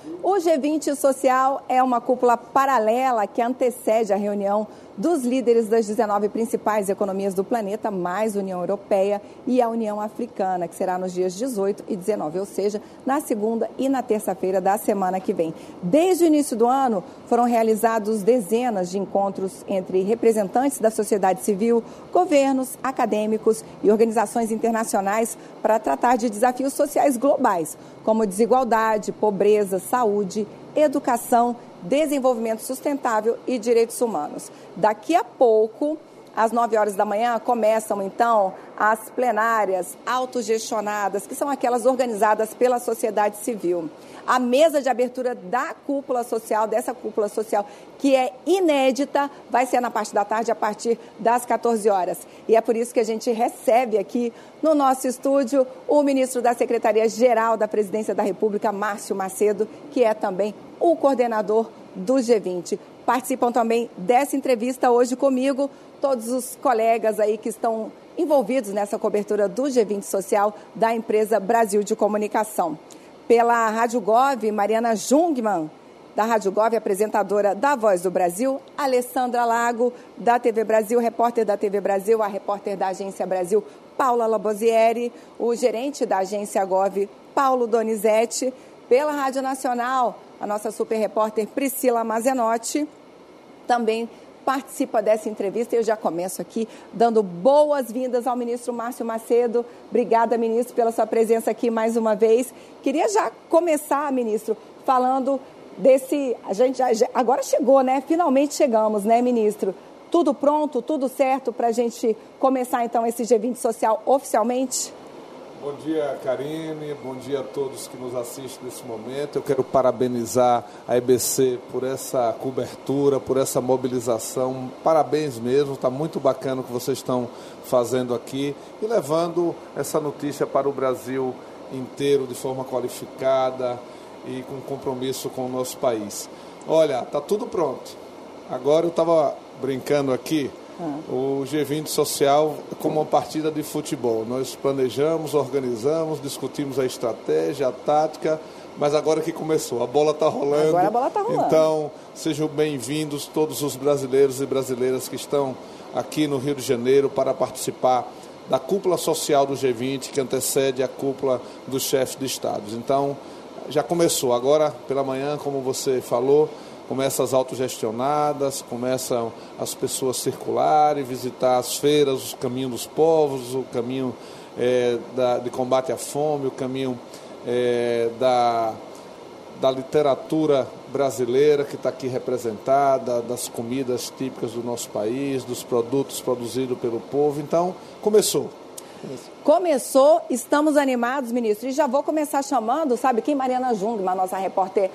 O G20 Social é uma cúpula paralela que antecede a reunião dos líderes das 19 principais economias do planeta, mais União Europeia e a União Africana, que será nos dias 18 e 19, ou seja, na segunda e na terça-feira da semana que vem. Desde o início do ano, foram realizados dezenas de encontros entre representantes da sociedade civil, governos, acadêmicos e organizações internacionais para tratar de desafios sociais globais, como desigualdade, pobreza, saúde, educação, desenvolvimento sustentável e direitos humanos. Daqui a pouco, às 9 horas da manhã, começam, então, as plenárias autogestionadas, que são aquelas organizadas pela sociedade civil. A mesa de abertura da cúpula social, dessa cúpula social, que é inédita, vai ser na parte da tarde, a partir das 14 horas. E é por isso que a gente recebe aqui no nosso estúdio o ministro da Secretaria-Geral da Presidência da República, Márcio Macedo, que é também o coordenador do G20. Participam também dessa entrevista hoje comigo todos os colegas aí que estão envolvidos nessa cobertura do G20 Social da empresa Brasil de Comunicação. Pela Rádio Gov, Mariana Jungmann, da Rádio Gov, apresentadora da Voz do Brasil, Alessandra Lago, da TV Brasil, repórter da TV Brasil, a repórter da Agência Brasil, Paula Labosieri, o gerente da Agência Gov, Paulo Donizete, pela Rádio Nacional, a nossa super repórter Priscila Mazenotti, também participa dessa entrevista. Eu já começo aqui dando boas-vindas ao ministro Márcio Macedo. Obrigada, ministro, pela sua presença aqui mais uma vez. Queria já começar, ministro, falando desse... A gente agora chegou, né? Finalmente chegamos, né, ministro? Tudo pronto, tudo certo para a gente começar, então, esse G20 Social oficialmente? Bom dia, Karine. Bom dia a todos que nos assistem nesse momento. Eu quero parabenizar a EBC por essa cobertura, por essa mobilização. Parabéns mesmo, está muito bacana o que vocês estão fazendo aqui e levando essa notícia para o Brasil inteiro de forma qualificada e com compromisso com o nosso país. Olha, está tudo pronto. Agora eu estava brincando aqui. O G20 Social é como uma partida de futebol. Nós planejamos, organizamos, discutimos a estratégia, a tática, mas agora que começou, a bola está rolando. Agora a bola está rolando. Então, sejam bem-vindos todos os brasileiros e brasileiras que estão aqui no Rio de Janeiro para participar da cúpula social do G20, que antecede a cúpula dos chefes de estados. Então, já começou. Agora, pela manhã, como você falou, começam as autogestionadas, começam as pessoas circularem, visitar as feiras, os caminhos dos povos, o caminho de combate à fome, o caminho da literatura brasileira que está aqui representada, das comidas típicas do nosso país, dos produtos produzidos pelo povo. Então, começou. Começou, estamos animados, ministro. E já vou começar chamando, sabe quem? Mariana Jungmann, nossa repórter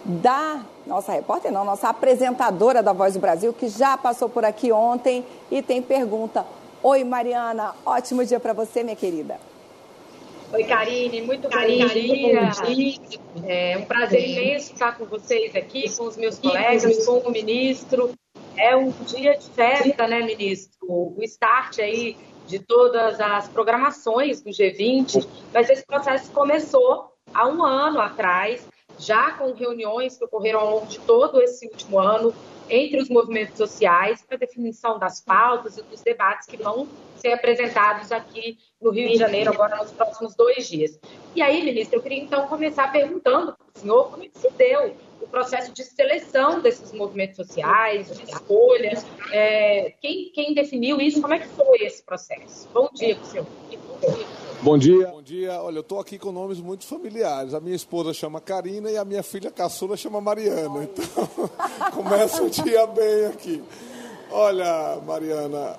nossa apresentadora da Voz do Brasil, que já passou por aqui ontem e tem pergunta. Oi, Mariana, ótimo dia para você, minha querida. Oi, Karine, muito bom dia. É um prazer imenso estar com vocês aqui, com os meus colegas, com o ministro. É um dia de festa, né, ministro? O start aí de todas as programações do G20, mas esse processo começou há um ano atrás, já com reuniões que ocorreram ao longo de todo esse último ano entre os movimentos sociais para definição das pautas e dos debates que vão ser apresentados aqui no Rio de Janeiro agora nos próximos 2 dias. E aí, ministro, eu queria então começar perguntando para o senhor como é que se deu o processo de seleção desses movimentos sociais, de escolha, quem definiu isso, como é que foi esse processo? Bom dia para o senhor. Bom dia. Bom dia. Olha, eu estou aqui com nomes muito familiares. A minha esposa chama Karina e a minha filha caçula chama Mariana. Então, começa o dia bem aqui. Olha, Mariana,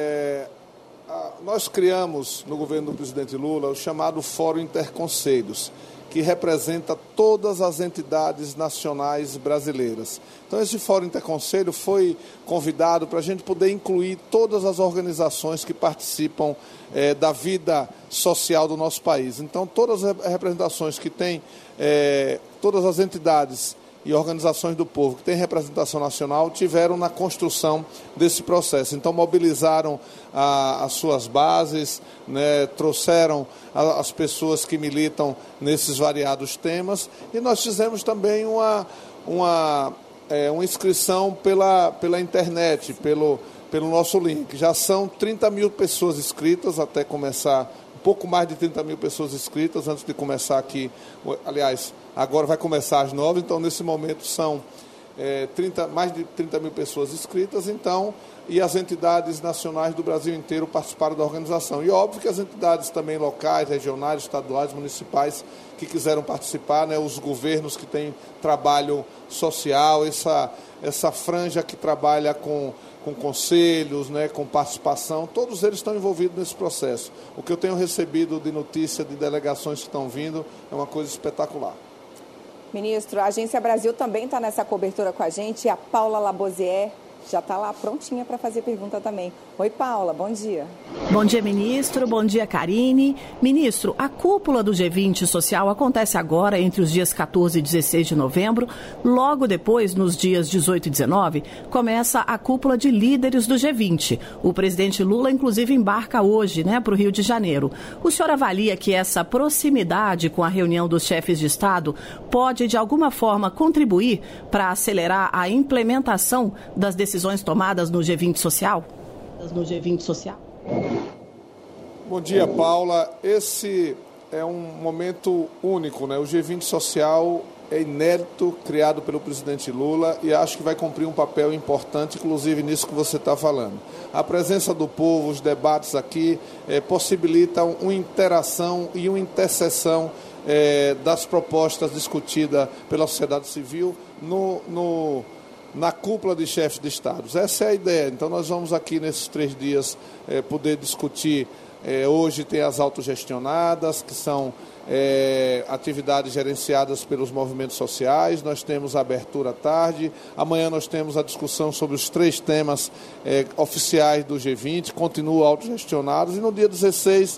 nós criamos no governo do presidente Lula o chamado Fórum Interconselhos, que representa todas as entidades nacionais brasileiras. Então, esse Fórum Interconselho foi convidado para a gente poder incluir todas as organizações que participam da vida social do nosso país. Então, todas as representações que tem, todas as entidades e organizações do povo que têm representação nacional tiveram na construção desse processo. Então, mobilizaram as suas bases, né, trouxeram as pessoas que militam nesses variados temas, e nós fizemos também uma inscrição pela internet, pelo nosso link. Já são 30 mil pessoas inscritas até começar, um pouco mais de 30 mil pessoas inscritas antes de começar aqui. Aliás, agora vai começar às 9, então nesse momento são mais de 30 mil pessoas inscritas, então, e as entidades nacionais do Brasil inteiro participaram da organização. E óbvio que as entidades também locais, regionais, estaduais, municipais que quiseram participar, né, os governos que têm trabalho social, essa franja que trabalha com conselhos, né, com participação, todos eles estão envolvidos nesse processo. O que eu tenho recebido de notícia de delegações que estão vindo é uma coisa espetacular. Ministro, a Agência Brasil também está nessa cobertura com a gente, e a Paula Labosier já está lá prontinha para fazer pergunta também. Oi, Paula, bom dia. Bom dia, ministro. Bom dia, Karine. Ministro, a cúpula do G20 Social acontece agora entre os dias 14 e 16 de novembro. Logo depois, nos dias 18 e 19, começa a cúpula de líderes do G20. O presidente Lula, inclusive, embarca hoje, para o Rio de Janeiro. O senhor avalia que essa proximidade com a reunião dos chefes de Estado pode, de alguma forma, contribuir para acelerar a implementação das decisões tomadas no G20 Social? Bom dia, Paula. Esse é um momento único, né? O G20 Social é inédito, criado pelo presidente Lula, e acho que vai cumprir um papel importante, inclusive nisso que você está falando. A presença do povo, os debates aqui, possibilitam uma interação e uma interseção das propostas discutidas pela sociedade civil na cúpula de chefes de Estados. Essa é a ideia. Então, nós vamos aqui nesses 3 dias poder discutir. Hoje tem as autogestionadas, que são atividades gerenciadas pelos movimentos sociais. Nós temos a abertura à tarde. Amanhã nós temos a discussão sobre os 3 temas oficiais do G20, continuam autogestionados. E no dia 16,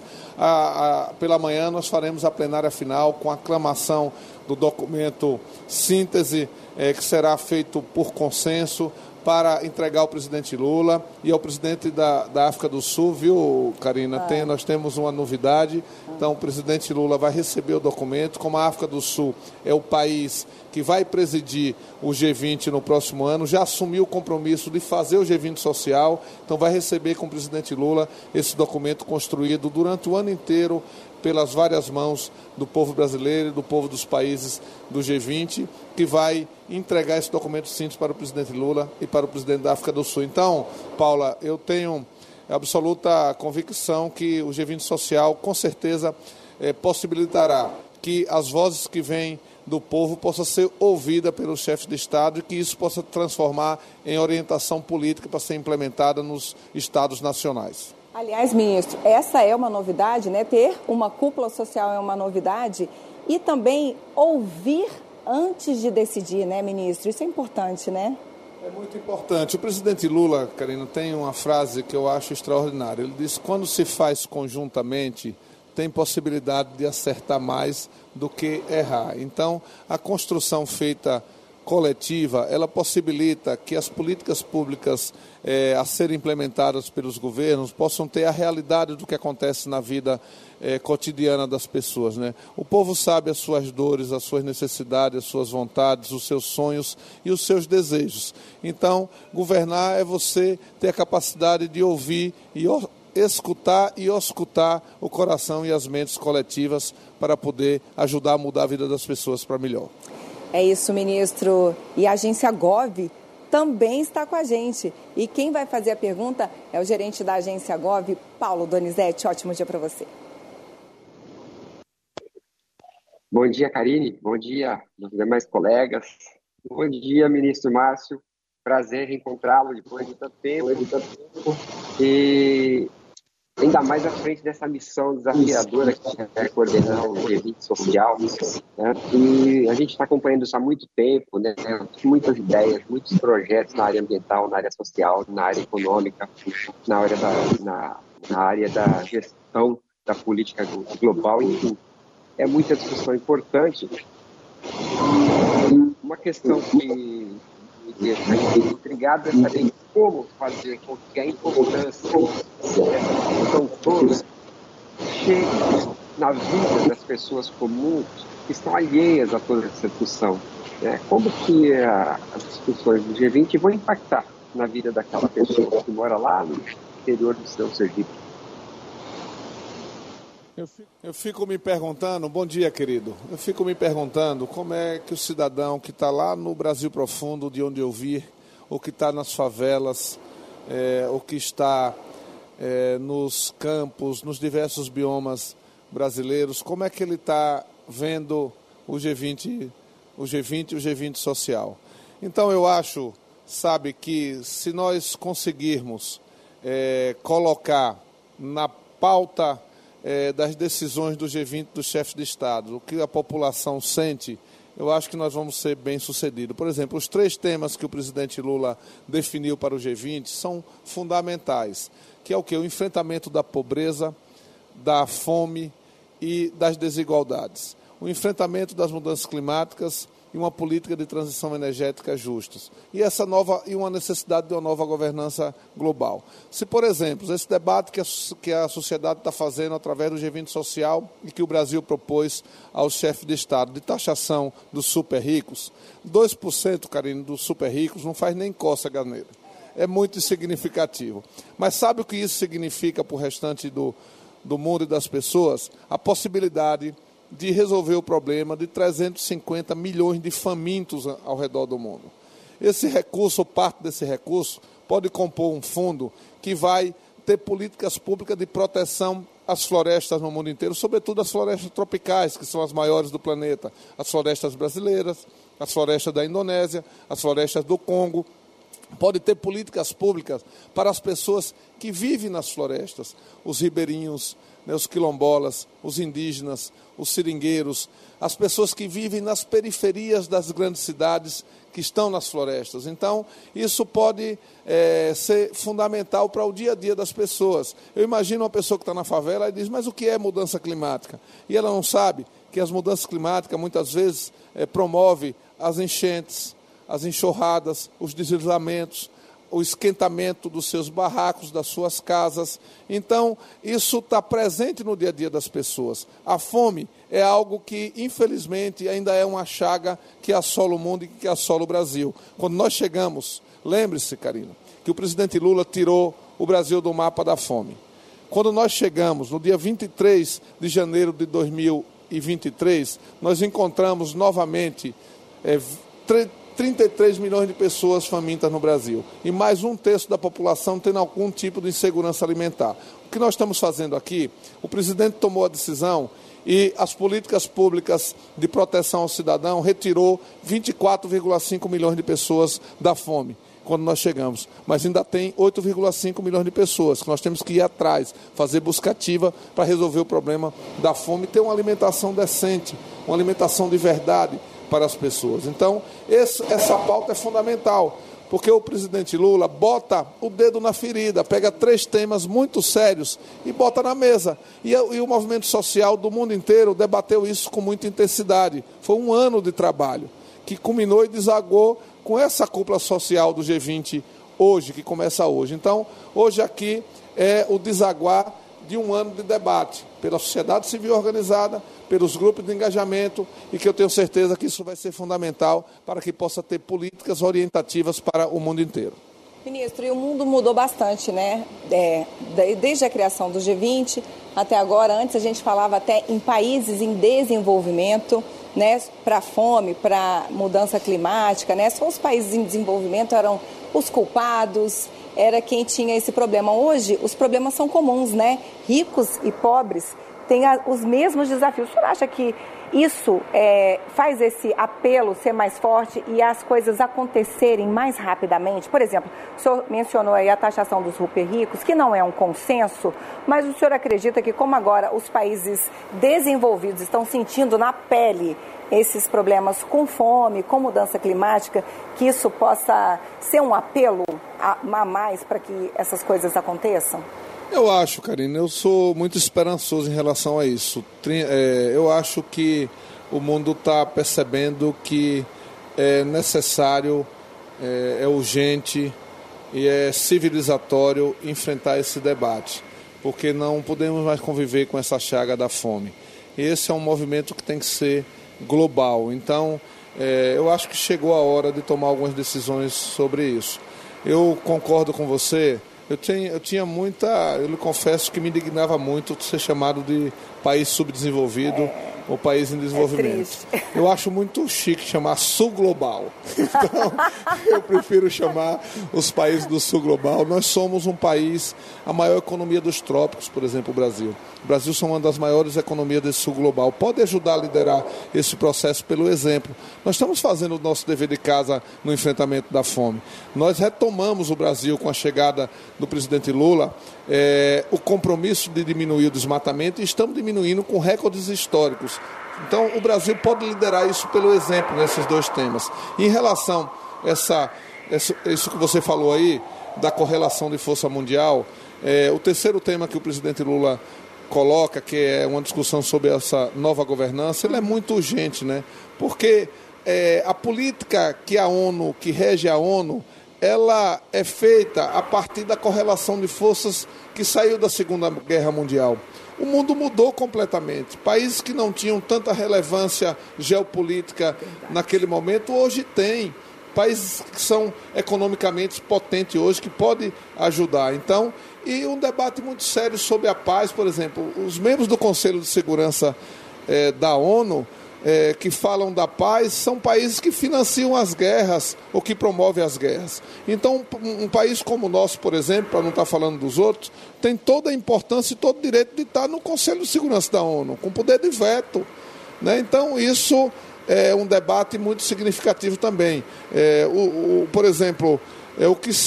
pela manhã, nós faremos a plenária final com a aclamação do documento síntese, que será feito por consenso para entregar ao presidente Lula e ao presidente da África do Sul, viu, Karina? Nós temos uma novidade. Então, o presidente Lula vai receber o documento. Como a África do Sul é o país que vai presidir o G20 no próximo ano, já assumiu o compromisso de fazer o G20 social, então vai receber com o presidente Lula esse documento construído durante o ano inteiro pelas várias mãos do povo brasileiro e do povo dos países do G20, que vai entregar esse documento síntese para o presidente Lula e para o presidente da África do Sul. Então, Paula, eu tenho absoluta convicção que o G20 social, com certeza, possibilitará que as vozes que vêm do povo possam ser ouvidas pelos chefes de Estado e que isso possa transformar em orientação política para ser implementada nos Estados nacionais. Aliás, ministro, essa é uma novidade, né? Ter uma cúpula social é uma novidade, e também ouvir antes de decidir, né, ministro? Isso é importante, né? É muito importante. O presidente Lula, Karina, tem uma frase que eu acho extraordinária. Ele diz: quando se faz conjuntamente, tem possibilidade de acertar mais do que errar. Então, a construção feita coletiva, ela possibilita que as políticas públicas a serem implementadas pelos governos possam ter a realidade do que acontece na vida cotidiana das pessoas, né? O povo sabe as suas dores, as suas necessidades, as suas vontades, os seus sonhos e os seus desejos. Então, governar é você ter a capacidade de ouvir e escutar e auscultar o coração e as mentes coletivas para poder ajudar a mudar a vida das pessoas para melhor. É isso, ministro. E a agência Gov também está com a gente. E quem vai fazer a pergunta é o gerente da agência Gov, Paulo Donizete. Ótimo dia para você. Bom dia, Karine. Bom dia, meus demais colegas. Bom dia, ministro Márcio. Prazer reencontrá-lo depois de tanto tempo. E ainda mais à frente dessa missão desafiadora que é coordenar o G20 social, né? E a gente está acompanhando isso há muito tempo, né? Muitas ideias, muitos projetos na área ambiental, na área social, na área econômica, na área da gestão da política global, enfim. É muita discussão importante. questão que me deixa intrigado é saber como fazer com que a importância dessa discussão toda chegue na vida das pessoas comuns que estão alheias a toda essa discussão. Como que as discussões do G20 vão impactar na vida daquela pessoa que mora lá no interior do seu Sergipe? Eu fico me perguntando, bom dia, querido, eu fico me perguntando como é que o cidadão que está lá no Brasil profundo, de onde eu vi, ou que está nas favelas, ou que está nos campos, nos diversos biomas brasileiros, como é que ele está vendo o G20 e o G20 social. Então eu acho, sabe, que se nós conseguirmos colocar na pauta das decisões do G20 dos chefes de Estado, o que a população sente, eu acho que nós vamos ser bem-sucedidos. Por exemplo, os 3 temas que o presidente Lula definiu para o G20 são fundamentais, que é o quê? O enfrentamento da pobreza, da fome e das desigualdades. O enfrentamento das mudanças climáticas e uma política de transição energética justas. E uma necessidade de uma nova governança global. Se, por exemplo, esse debate que a sociedade está fazendo através do G20 social e que o Brasil propôs aos chefes de Estado de taxação dos super ricos, 2%, Karine, dos super ricos não faz nem cócega nele. É muito insignificativo. Mas sabe o que isso significa para o restante do mundo e das pessoas? A possibilidade de resolver o problema de 350 milhões de famintos ao redor do mundo. Esse recurso, ou parte desse recurso, pode compor um fundo que vai ter políticas públicas de proteção às florestas no mundo inteiro, sobretudo as florestas tropicais, que são as maiores do planeta, as florestas brasileiras, as florestas da Indonésia, as florestas do Congo. Pode ter políticas públicas para as pessoas que vivem nas florestas, os ribeirinhos, os quilombolas, os indígenas, os seringueiros, as pessoas que vivem nas periferias das grandes cidades que estão nas florestas. Então, isso pode ser fundamental para o dia a dia das pessoas. Eu imagino uma pessoa que está na favela e diz, mas o que é mudança climática? E ela não sabe que as mudanças climáticas muitas vezes promovem as enchentes, as enxurradas, os deslizamentos, o esquentamento dos seus barracos, das suas casas. Então, isso está presente no dia a dia das pessoas. A fome é algo que, infelizmente, ainda é uma chaga que assola o mundo e que assola o Brasil. Quando nós chegamos, lembre-se, Karina, que o presidente Lula tirou o Brasil do mapa da fome. Quando nós chegamos, no dia 23 de janeiro de 2023, nós encontramos novamente 33 milhões de pessoas famintas no Brasil e mais 1/3 da população tendo algum tipo de insegurança alimentar. O que nós estamos fazendo aqui, o presidente tomou a decisão e as políticas públicas de proteção ao cidadão retirou 24,5 milhões de pessoas da fome quando nós chegamos, mas ainda tem 8,5 milhões de pessoas que nós temos que ir atrás, fazer busca ativa para resolver o problema da fome e ter uma alimentação decente, uma alimentação de verdade para as pessoas. Então, essa pauta é fundamental, porque o presidente Lula bota o dedo na ferida, pega 3 temas muito sérios e bota na mesa. E o movimento social do mundo inteiro debateu isso com muita intensidade. Foi um ano de trabalho que culminou e desagou com essa cúpula social do G20 hoje, que começa hoje. Então, hoje aqui é o desaguar de um ano de debate pela sociedade civil organizada, pelos grupos de engajamento e que eu tenho certeza que isso vai ser fundamental para que possa ter políticas orientativas para o mundo inteiro. Ministro, e o mundo mudou bastante, né? Desde a criação do G20 até agora. Antes a gente falava até em países em desenvolvimento, né? Para fome, para mudança climática, né? Só os países em desenvolvimento eram os culpados, era quem tinha esse problema. Hoje, os problemas são comuns, né? Ricos e pobres têm os mesmos desafios. O senhor acha que isso faz esse apelo ser mais forte e as coisas acontecerem mais rapidamente? Por exemplo, o senhor mencionou aí a taxação dos super ricos, que não é um consenso, mas o senhor acredita que como agora os países desenvolvidos estão sentindo na pele esses problemas com fome, com mudança climática, que isso possa ser um apelo a mais para que essas coisas aconteçam? Eu acho, Karine, eu sou muito esperançoso em relação a isso. Eu acho que o mundo está percebendo que é necessário, é urgente e é civilizatório enfrentar esse debate, porque não podemos mais conviver com essa chaga da fome. Esse é um movimento que tem que ser global. Então, eu acho que chegou a hora de tomar algumas decisões sobre isso. Eu concordo com você. Eu lhe confesso que me indignava muito ser chamado de país subdesenvolvido ou país em desenvolvimento. Eu acho muito chique chamar sul global. Então, eu prefiro chamar os países do sul global. Nós somos um país, a maior economia dos trópicos, por exemplo, o Brasil. O Brasil é uma das maiores economias desse sul global. Pode ajudar a liderar esse processo pelo exemplo. Nós estamos fazendo o nosso dever de casa no enfrentamento da fome. Nós retomamos o Brasil com a chegada do presidente Lula, o compromisso de diminuir o desmatamento, e estamos diminuindo com recordes históricos. Então, o Brasil pode liderar isso pelo exemplo nesses dois temas. Em relação a isso que você falou aí, da correlação de força mundial, o terceiro tema que o presidente Lula coloca, que é uma discussão sobre essa nova governança, ele é muito urgente, né? Porque a política que rege a ONU, ela é feita a partir da correlação de forças que saiu da Segunda Guerra Mundial. O mundo mudou completamente. Países que não tinham tanta relevância geopolítica naquele momento, hoje têm. Países que são economicamente potentes hoje, que podem ajudar. Então, e um debate muito sério sobre a paz, por exemplo. Os membros do Conselho de Segurança da ONU, que falam da paz, são países que financiam as guerras ou que promovem as guerras. Então, um país como o nosso, por exemplo, para não estar falando dos outros, tem toda a importância e todo o direito de estar no Conselho de Segurança da ONU, com poder de veto, né? Então, isso é um debate muito significativo também. Por exemplo, o que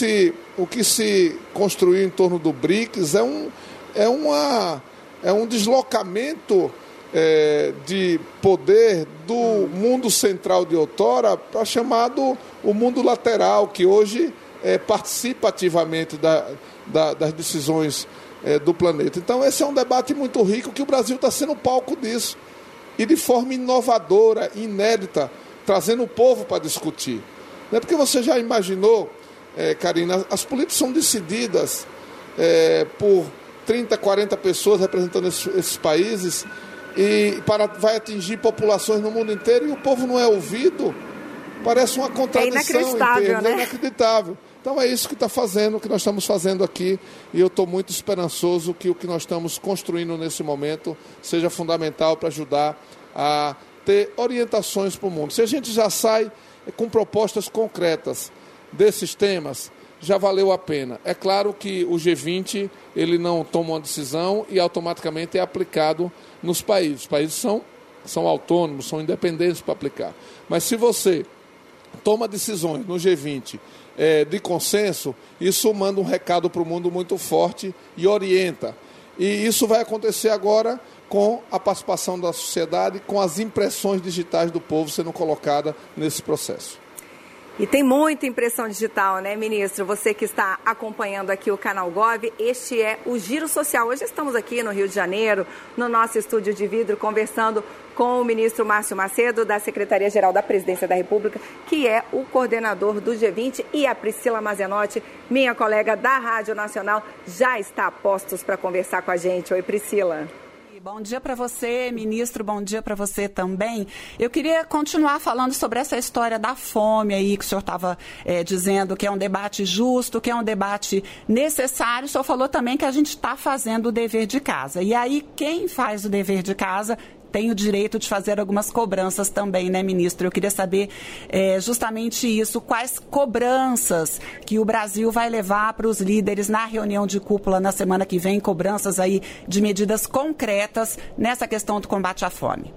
se construiu em torno do BRICS é um deslocamento de poder do mundo central de outrora para chamado o mundo lateral, que hoje participa ativamente das decisões do planeta. Então, esse é um debate muito rico, que o Brasil está sendo palco disso, e de forma inovadora, inédita, trazendo o povo para discutir. Não é porque você já imaginou, Karina, as políticas são decididas por 30, 40 pessoas representando esses países, e vai atingir populações no mundo inteiro, e o povo não é ouvido. Parece uma contradição. É inacreditável. Então é isso que nós estamos fazendo aqui, e eu estou muito esperançoso que o que nós estamos construindo nesse momento seja fundamental para ajudar a ter orientações para o mundo. Se a gente já sai com propostas concretas desses temas, já valeu a pena. É claro que o G20 ele não toma uma decisão e automaticamente é aplicado nos países. Os países são autônomos, são independentes para aplicar. Mas se você toma decisões no G20 de consenso, isso manda um recado para o mundo muito forte e orienta. E isso vai acontecer agora com a participação da sociedade, com as impressões digitais do povo sendo colocada nesse processo. E tem muita impressão digital, né, ministro? Você que está acompanhando aqui o Canal Gov, este é o Giro Social. Hoje estamos aqui no Rio de Janeiro, no nosso estúdio de vidro, conversando com o ministro Márcio Macedo, da Secretaria-Geral da Presidência da República, que é o coordenador do G20, e a Priscila Mazenotti, minha colega da Rádio Nacional, já está a postos para conversar com a gente. Oi, Priscila. Bom dia para você, ministro, bom dia para você também. Eu queria continuar falando sobre essa história da fome aí, que o senhor estava dizendo que é um debate justo, que é um debate necessário. O senhor falou também que a gente está fazendo o dever de casa. E aí, quem faz o dever de casa tem o direito de fazer algumas cobranças também, né, ministro? Eu queria saber justamente isso, quais cobranças que o Brasil vai levar para os líderes na reunião de cúpula na semana que vem, cobranças aí de medidas concretas nessa questão do combate à fome.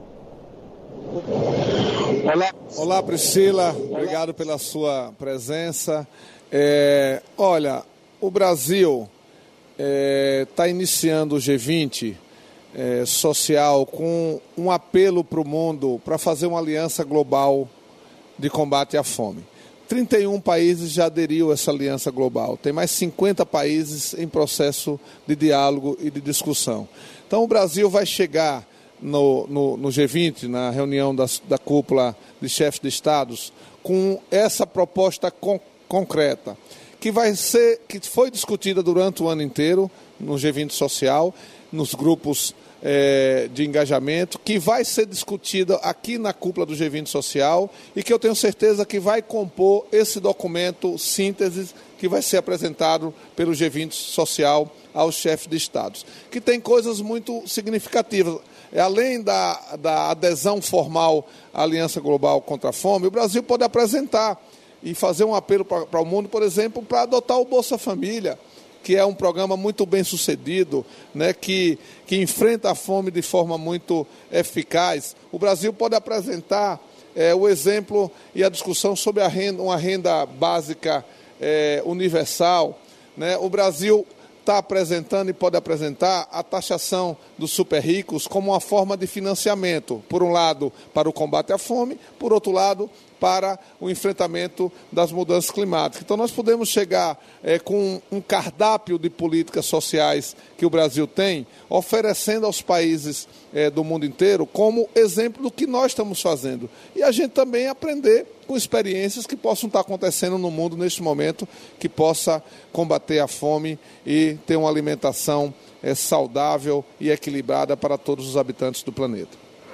Olá, Priscila, obrigado pela sua presença. Olha, o Brasil está iniciando o G20 social com um apelo para o mundo para fazer uma aliança global de combate à fome. 31 países já aderiram a essa aliança global. Tem mais 50 países em processo de diálogo e de discussão. Então o Brasil vai chegar no G20, na reunião da cúpula de chefes de estados, com essa proposta concreta, que foi discutida durante o ano inteiro no G20 Social, nos grupos de engajamento, que vai ser discutida aqui na cúpula do G20 Social e que eu tenho certeza que vai compor esse documento síntese que vai ser apresentado pelo G20 Social aos chefes de estados, que tem coisas muito significativas. Além da adesão formal à Aliança Global contra a Fome, o Brasil pode apresentar e fazer um apelo para o mundo, por exemplo, para adotar o Bolsa Família, que é um programa muito bem sucedido, né, que enfrenta a fome de forma muito eficaz. O Brasil pode apresentar o exemplo e a discussão sobre uma renda básica universal, né? O Brasil está apresentando e pode apresentar a taxação dos super ricos como uma forma de financiamento, por um lado, para o combate à fome, por outro lado, para o enfrentamento das mudanças climáticas. Então, nós podemos chegar com um cardápio de políticas sociais que o Brasil tem, oferecendo aos países do mundo inteiro como exemplo do que nós estamos fazendo. E a gente também aprender com experiências que possam estar acontecendo no mundo neste momento, que possa combater a fome e ter uma alimentação saudável e equilibrada para todos os habitantes do planeta.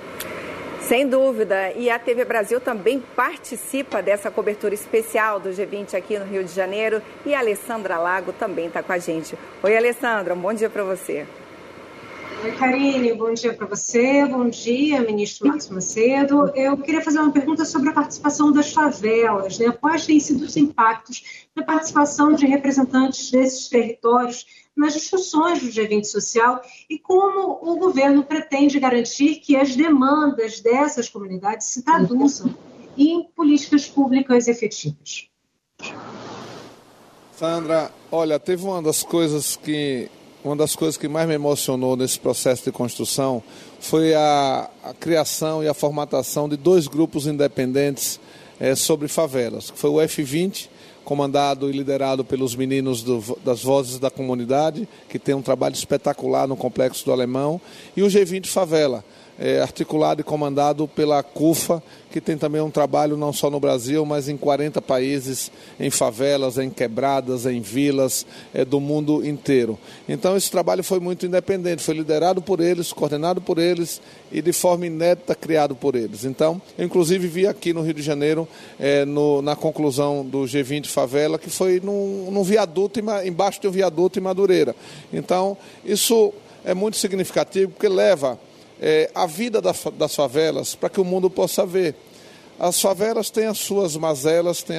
Sem dúvida, e a TV Brasil também participa dessa cobertura especial do G20 aqui no Rio de Janeiro, e a Alessandra Lago também está com a gente. Oi, Alessandra, um bom dia para você. Oi, Karine, bom dia para você, bom dia, ministro Marcos Macedo. Eu queria fazer uma pergunta sobre a participação das favelas, né? Quais têm sido os impactos da participação de representantes desses territórios nas discussões do G20 Social e como o governo pretende garantir que as demandas dessas comunidades se traduzam em políticas públicas efetivas. Sandra, olha, teve uma das coisas que mais me emocionou nesse processo de construção foi a criação e a formatação de 2 grupos independentes sobre favelas, que foi o F20, comandado e liderado pelos meninos das Vozes da Comunidade, que tem um trabalho espetacular no Complexo do Alemão, e o G20 Favela, articulado e comandado pela CUFA, que tem também um trabalho não só no Brasil, mas em 40 países, em favelas, em quebradas, em vilas do mundo inteiro. Então esse trabalho foi muito independente, foi liderado por eles, coordenado por eles e de forma inédita criado por eles. Então, eu inclusive vi aqui no Rio de Janeiro, na conclusão do G20 Favela, que foi num viaduto, embaixo de um viaduto em Madureira. Então, isso é muito significativo, porque leva a vida das favelas para que o mundo possa ver. As favelas têm as suas mazelas, têm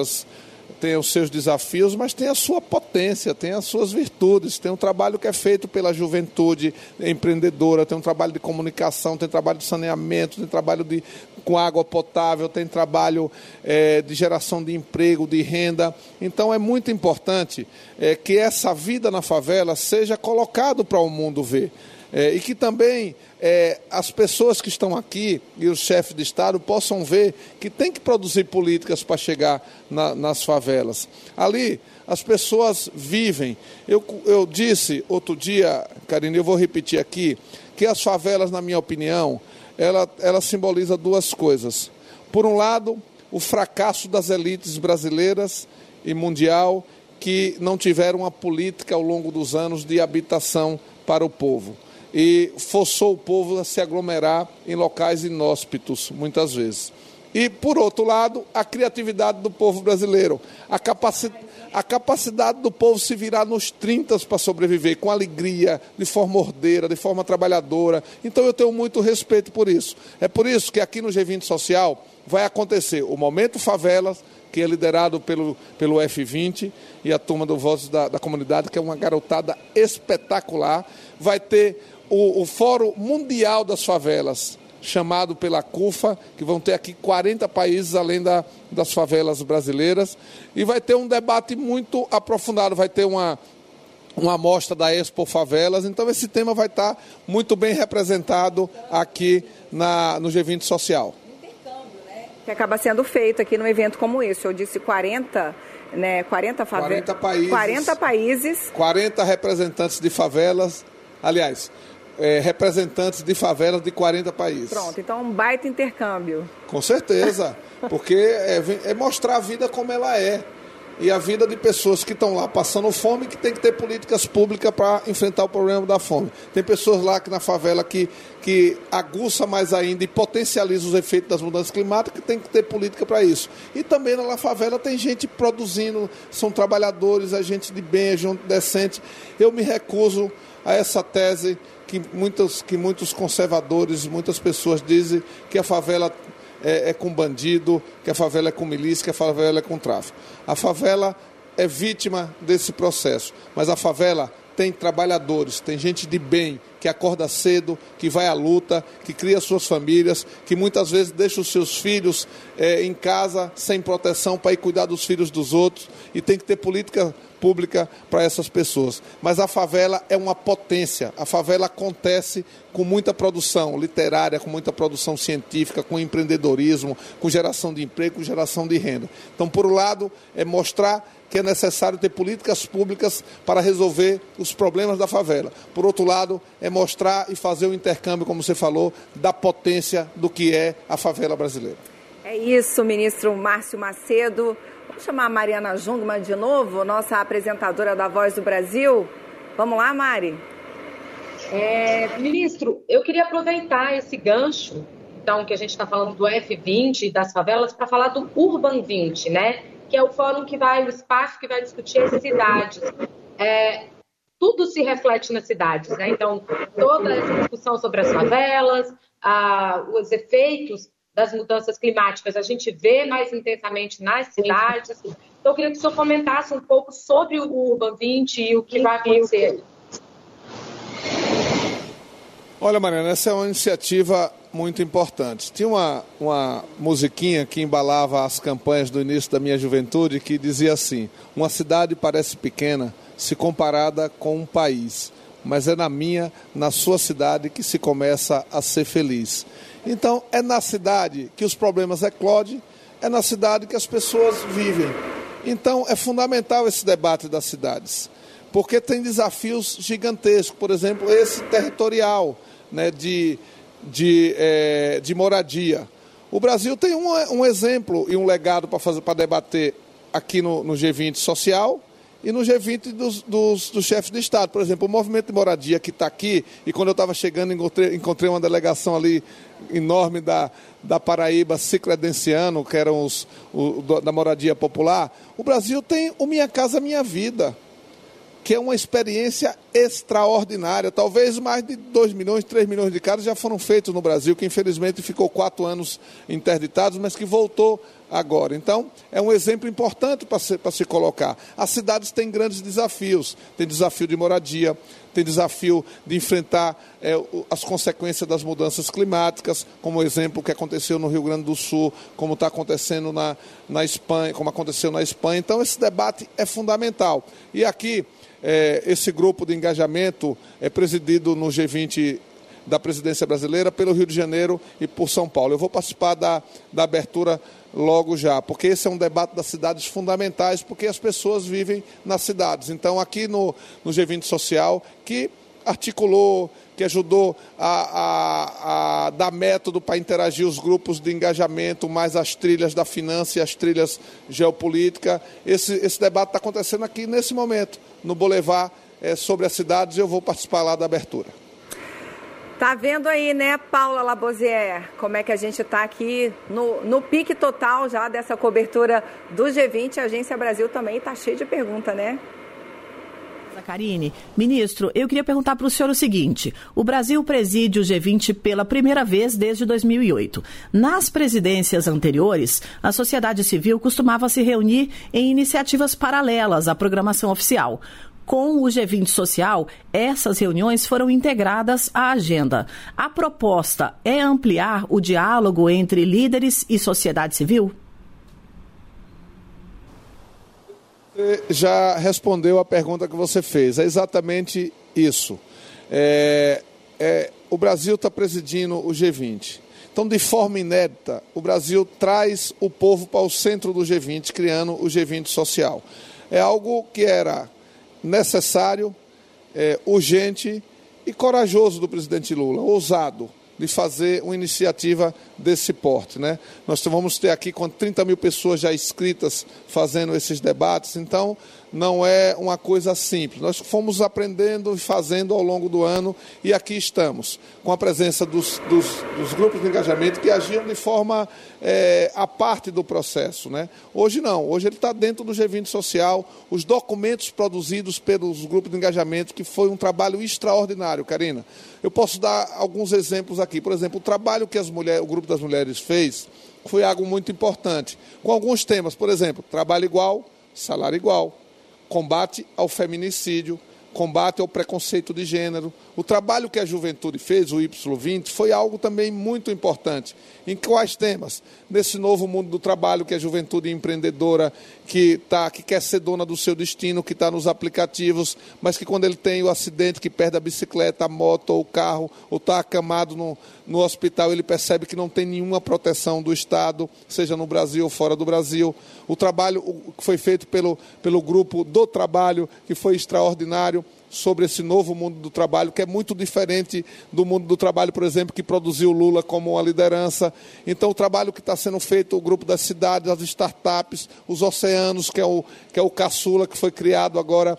os seus desafios, mas tem a sua potência, tem as suas virtudes, tem um trabalho que é feito pela juventude empreendedora, tem um trabalho de comunicação, tem trabalho de saneamento, tem trabalho com água potável, tem trabalho de geração de emprego, de renda. Então é muito importante que essa vida na favela seja colocado para o mundo ver. E que também as pessoas que estão aqui e os chefes de Estado possam ver que tem que produzir políticas para chegar nas favelas. Ali as pessoas vivem. Eu disse outro dia, Karine, eu vou repetir aqui, que as favelas, na minha opinião, ela simboliza 2 coisas. Por um lado, o fracasso das elites brasileiras e mundial que não tiveram uma política ao longo dos anos de habitação para o povo. E forçou o povo a se aglomerar em locais inóspitos, muitas vezes. E, por outro lado, a criatividade do povo brasileiro, a capacidade do povo se virar nos 30 para sobreviver, com alegria, de forma ordeira, de forma trabalhadora. Então, eu tenho muito respeito por isso. É por isso que aqui no G20 Social vai acontecer o Momento Favelas, que é liderado pelo F20 e a turma do Vozes da Comunidade, que é uma garotada espetacular. Vai ter o Fórum Mundial das Favelas, chamado pela CUFA, que vão ter aqui 40 países, além das favelas brasileiras, e vai ter um debate muito aprofundado, vai ter uma amostra da Expo Favelas, então esse tema vai estar muito bem representado aqui no G20 Social. Que acaba sendo feito aqui num evento como esse, eu disse 40 favelas, 40 países, 40 representantes de favelas, aliás, representantes de favelas de 40 países. Pronto, então um baita intercâmbio. Com certeza, porque é mostrar a vida como ela é. E a vida de pessoas que estão lá passando fome, que tem que ter políticas públicas para enfrentar o problema da fome. Tem pessoas lá que na favela que aguça mais ainda e potencializa os efeitos das mudanças climáticas, que tem que ter política para isso. E também na favela tem gente produzindo, são trabalhadores, é gente de bem, é gente decente. Eu me recuso a essa tese que muitos conservadores, muitas pessoas dizem que a favela é com bandido, que a favela é com milícia, que a favela é com tráfico. A favela é vítima desse processo, mas a favela tem trabalhadores, tem gente de bem, que acorda cedo, que vai à luta, que cria suas famílias, que muitas vezes deixa os seus filhos em casa, sem proteção, para ir cuidar dos filhos dos outros, e tem que ter política pública para essas pessoas. Mas a favela é uma potência, a favela acontece com muita produção literária, com muita produção científica, com empreendedorismo, com geração de emprego, com geração de renda. Então, por um lado, é mostrar que é necessário ter políticas públicas para resolver os problemas da favela. Por outro lado, é mostrar e fazer o intercâmbio, como você falou, da potência do que é a favela brasileira. É isso, ministro Márcio Macedo. Vamos chamar a Mariana Jungmann de novo, nossa apresentadora da Voz do Brasil. Vamos lá, Mari? Ministro, eu queria aproveitar esse gancho, então, que a gente está falando do F20 e das favelas, para falar do Urban 20, né? Que é o fórum o espaço que vai discutir as cidades. Tudo se reflete nas cidades, né? Então, toda essa discussão sobre as favelas, os efeitos das mudanças climáticas, a gente vê mais intensamente nas cidades. Então, eu queria que o senhor comentasse um pouco sobre o Urban 20 e o que vai acontecer. Olha, Mariana, essa é uma iniciativa muito importante. Tinha uma musiquinha que embalava as campanhas do início da minha juventude que dizia assim: uma cidade parece pequena se comparada com um país, mas é na sua cidade que se começa a ser feliz. Então, é na cidade que os problemas eclodem, é na cidade que as pessoas vivem. Então, é fundamental esse debate das cidades, porque tem desafios gigantescos, por exemplo, esse territorial, né, de moradia. O Brasil tem um exemplo e um legado para debater aqui no G20 social e no G20 dos chefes de Estado. Por exemplo, o movimento de moradia que está aqui, e quando eu estava chegando encontrei uma delegação ali enorme da Paraíba se credenciando, que eram da moradia popular. O Brasil tem o Minha Casa Minha Vida, que é uma experiência extraordinária. Talvez mais de 2 milhões, 3 milhões de casas já foram feitos no Brasil, que infelizmente ficou 4 anos interditados, mas que voltou agora. Então, é um exemplo importante para se colocar. As cidades têm grandes desafios. Tem desafio de moradia, tem desafio de enfrentar as consequências das mudanças climáticas, como o exemplo que aconteceu no Rio Grande do Sul, como está acontecendo na Espanha, como aconteceu na Espanha. Então, esse debate é fundamental. E aqui, esse grupo de engajamento é presidido no G20 da presidência brasileira pelo Rio de Janeiro e por São Paulo. Eu vou participar da abertura logo já, porque esse é um debate das cidades fundamentais, porque as pessoas vivem nas cidades. Então, aqui no G20 Social, que articulou, que ajudou a dar método para interagir os grupos de engajamento, mais as trilhas da finança e as trilhas geopolíticas. Esse debate está acontecendo aqui nesse momento, no Boulevard, sobre as cidades, e eu vou participar lá da abertura. Tá vendo aí, né, Paula Labosière, como é que a gente está aqui no pique total já dessa cobertura do G20. A Agência Brasil também está cheia de perguntas, né? Karine, ministro, eu queria perguntar para o senhor o seguinte: o Brasil preside o G20 pela primeira vez desde 2008. Nas presidências anteriores, a sociedade civil costumava se reunir em iniciativas paralelas à programação oficial. Com o G20 Social, essas reuniões foram integradas à agenda. A proposta é ampliar o diálogo entre líderes e sociedade civil? Você já respondeu a pergunta que você fez. É exatamente isso. O Brasil está presidindo o G20. Então, de forma inédita, o Brasil traz o povo para o centro do G20, criando o G20 Social. É algo que era necessário, urgente e corajoso do presidente Lula, ousado, de fazer uma iniciativa desse porte, né? Nós vamos ter aqui com 30 mil pessoas já inscritas fazendo esses debates, então não é uma coisa simples. Nós fomos aprendendo e fazendo ao longo do ano e aqui estamos, com a presença dos grupos de engajamento que agiam de forma à parte do processo, né? Hoje não, hoje ele está dentro do G20 Social, os documentos produzidos pelos grupos de engajamento, que foi um trabalho extraordinário, Karina. Eu posso dar alguns exemplos aqui. Por exemplo, o trabalho que o Grupo das Mulheres fez foi algo muito importante, com alguns temas, por exemplo, trabalho igual, salário igual, combate ao feminicídio, combate ao preconceito de gênero. O trabalho que a juventude fez, o Y20, foi algo também muito importante. Em quais temas? Nesse novo mundo do trabalho, que a juventude empreendedora, que quer ser dona do seu destino, que está nos aplicativos, mas que quando ele tem o acidente, que perde a bicicleta, a moto ou o carro, ou está acamado no hospital, ele percebe que não tem nenhuma proteção do Estado, seja no Brasil ou fora do Brasil. O trabalho que foi feito pelo grupo do trabalho, que foi extraordinário, sobre esse novo mundo do trabalho, que é muito diferente do mundo do trabalho, por exemplo, que produziu Lula como uma liderança. Então, o trabalho que está sendo feito, o grupo das cidades, as startups, os oceanos, que é o caçula, que foi criado agora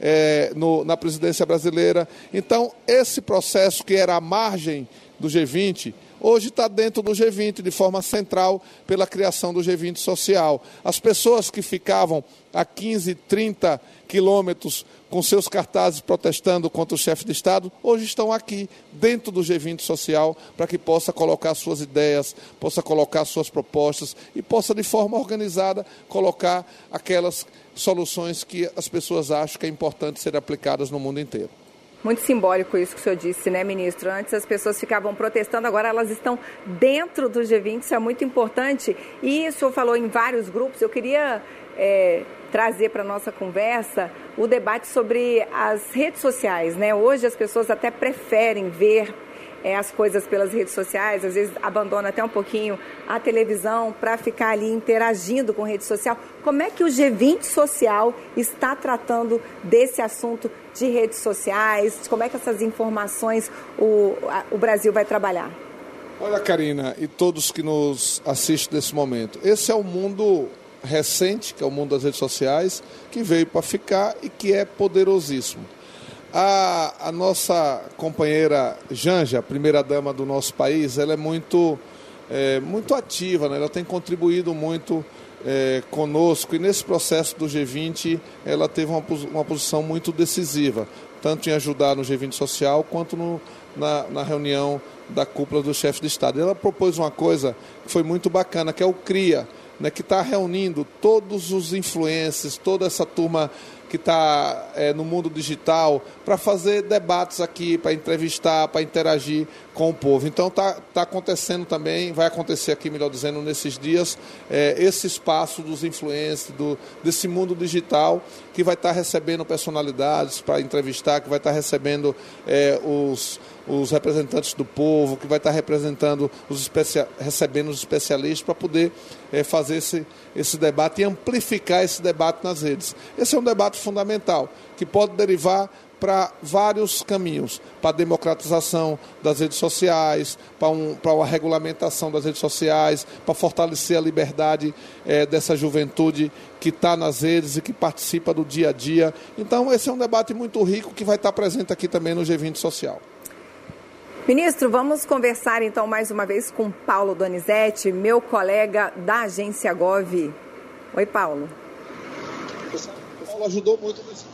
na presidência brasileira. Então, esse processo que era à margem do G20, hoje está dentro do G20, de forma central, pela criação do G20 Social. As pessoas que ficavam a 15, 30 quilômetros com seus cartazes protestando contra o chefe de Estado, hoje estão aqui, dentro do G20 Social, para que possa colocar suas ideias, possa colocar suas propostas e possa, de forma organizada, colocar aquelas soluções que as pessoas acham que é importante serem aplicadas no mundo inteiro. Muito simbólico isso que o senhor disse, né, ministro? Antes as pessoas ficavam protestando, agora elas estão dentro do G20, isso é muito importante. E o senhor falou em vários grupos, eu queria trazer para a nossa conversa o debate sobre as redes sociais, né? Hoje as pessoas até preferem ver as coisas pelas redes sociais, às vezes abandona até um pouquinho a televisão para ficar ali interagindo com rede social. Como é que o G20 Social está tratando desse assunto de redes sociais? Como é que essas informações o Brasil vai trabalhar? Olha, Karina, e todos que nos assistem nesse momento, esse é o mundo recente, que é o mundo das redes sociais, que veio para ficar e que é poderosíssimo. A nossa companheira Janja, primeira-dama do nosso país, ela é muito ativa, né? Ela tem contribuído muito conosco e nesse processo do G20 ela teve uma posição muito decisiva, tanto em ajudar no G20 Social quanto na reunião da cúpula do chefe de Estado. Ela propôs uma coisa que foi muito bacana, que é o CRIA, né, que está reunindo todos os influencers, toda essa turma que está no mundo digital, para fazer debates aqui, para entrevistar, para interagir com o povo. Então está acontecendo também, vai acontecer aqui, melhor dizendo, nesses dias, esse espaço dos influencers, desse mundo digital, que vai estar recebendo personalidades para entrevistar, que vai estar recebendo os representantes do povo, que vai estar recebendo os especialistas para poder fazer esse debate e amplificar esse debate nas redes. Esse é um debate fundamental, que pode derivar para vários caminhos, para a democratização das redes sociais, para uma regulamentação das redes sociais, para fortalecer a liberdade dessa juventude que está nas redes e que participa do dia a dia. Então, esse é um debate muito rico que vai estar presente aqui também no G20 Social. Ministro, vamos conversar então mais uma vez com Paulo Donizete, meu colega da Agência Gov. Oi, Paulo. O Paulo ajudou muito nesse.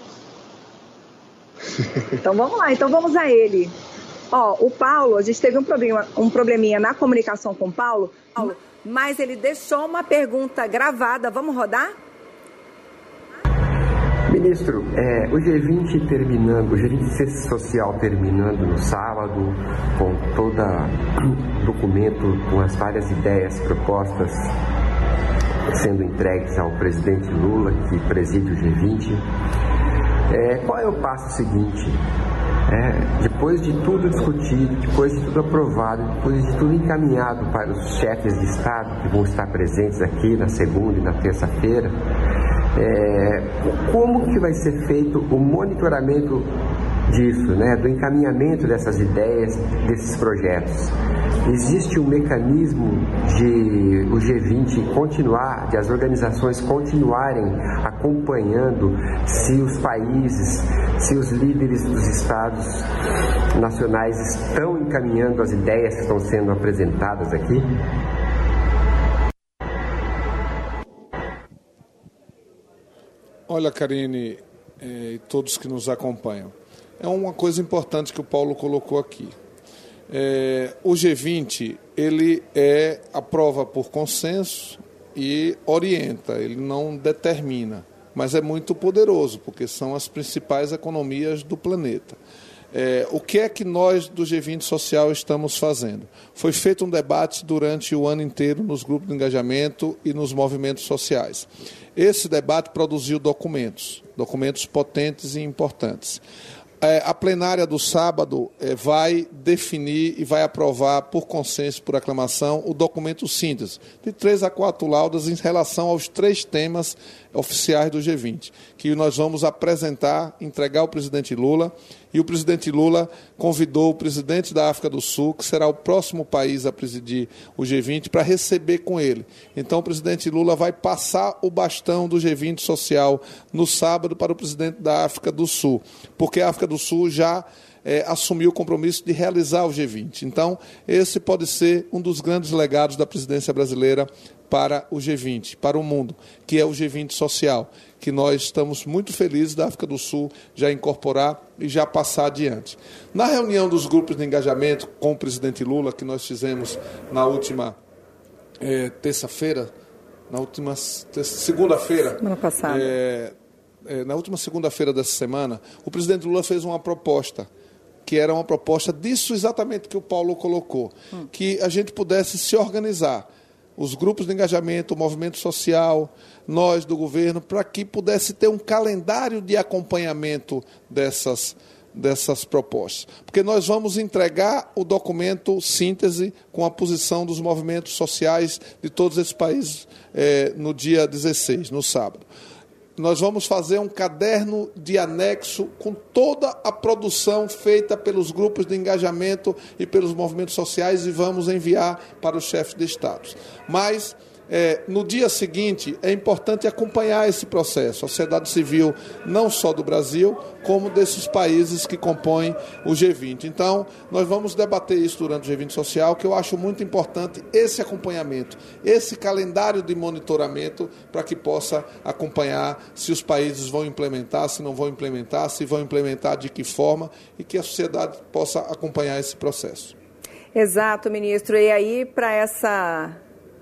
Então vamos lá, então vamos a ele. O Paulo, a gente teve um probleminha na comunicação com o Paulo, mas ele deixou uma pergunta gravada. Vamos rodar? Ministro, o G20 terminando, o G20 Social terminando no sábado, com todo documento, com as várias ideias propostas sendo entregues ao presidente Lula, que preside o G20. Qual é o passo seguinte? Depois de tudo discutido, depois de tudo aprovado, depois de tudo encaminhado para os chefes de Estado que vão estar presentes aqui na segunda e na terça-feira, como que vai ser feito o monitoramento disso, né, do encaminhamento dessas ideias, desses projetos. Existe um mecanismo de o G20 continuar, de as organizações continuarem acompanhando se os países, se os líderes dos estados nacionais estão encaminhando as ideias que estão sendo apresentadas aqui? Olha, Karine, e todos que nos acompanham, é uma coisa importante que o Paulo colocou aqui. O G20, ele aprova por consenso e orienta, ele não determina, mas é muito poderoso, porque são as principais economias do planeta. O que é que nós do G20 Social estamos fazendo? Foi feito um debate durante o ano inteiro nos grupos de engajamento e nos movimentos sociais. Esse debate produziu documentos potentes e importantes. A plenária do sábado vai definir e vai aprovar por consenso, por aclamação, o documento síntese, de 3 a 4 laudas em relação aos 3 temas oficiais do G20, que nós vamos apresentar, entregar ao presidente Lula, e o presidente Lula convidou o presidente da África do Sul, que será o próximo país a presidir o G20, para receber com ele. Então o presidente Lula vai passar o bastão do G20 Social no sábado para o presidente da África do Sul, porque a África do Sul já assumiu o compromisso de realizar o G20. Então, esse pode ser um dos grandes legados da presidência brasileira para o G20, para o mundo, que é o G20 Social, que nós estamos muito felizes da África do Sul já incorporar e já passar adiante. Na reunião dos grupos de engajamento com o presidente Lula, que nós fizemos na última terça-feira, na última segunda-feira, semana passada, na última segunda-feira dessa semana, o presidente Lula fez uma proposta, que era uma proposta disso exatamente que o Paulo colocou, que a gente pudesse se organizar, os grupos de engajamento, o movimento social, nós do governo, para que pudesse ter um calendário de acompanhamento dessas propostas. Porque nós vamos entregar o documento síntese com a posição dos movimentos sociais de todos esses países no dia 16, no sábado. Nós vamos fazer um caderno de anexo com toda a produção feita pelos grupos de engajamento e pelos movimentos sociais e vamos enviar para os chefes de Estado. Mas, no dia seguinte, é importante acompanhar esse processo, a sociedade civil, não só do Brasil, como desses países que compõem o G20. Então, nós vamos debater isso durante o G20 Social, que eu acho muito importante esse acompanhamento, esse calendário de monitoramento, para que possa acompanhar se os países vão implementar, se não vão implementar, se vão implementar de que forma, e que a sociedade possa acompanhar esse processo. Exato, ministro. E aí, para essa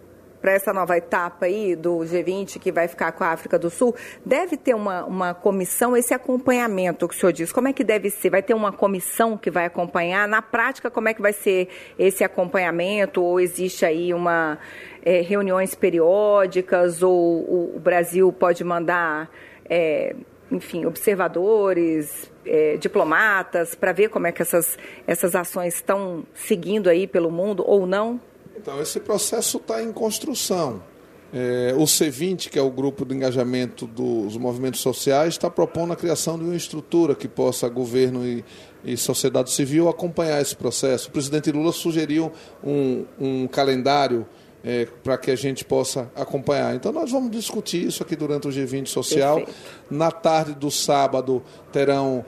nova etapa aí do G20, que vai ficar com a África do Sul, deve ter uma comissão, esse acompanhamento que o senhor diz, como é que deve ser? Vai ter uma comissão que vai acompanhar? Na prática, como é que vai ser esse acompanhamento? Ou existe aí reuniões periódicas? Ou o Brasil pode mandar, observadores, diplomatas, para ver como é que essas ações estão seguindo aí pelo mundo ou não? Então, esse processo está em construção. O C20, que é o grupo de engajamento dos movimentos sociais, está propondo a criação de uma estrutura que possa governo e sociedade civil acompanhar esse processo. O presidente Lula sugeriu um calendário para que a gente possa acompanhar. Então, nós vamos discutir isso aqui durante o G20 Social. Perfeito. Na tarde do sábado terão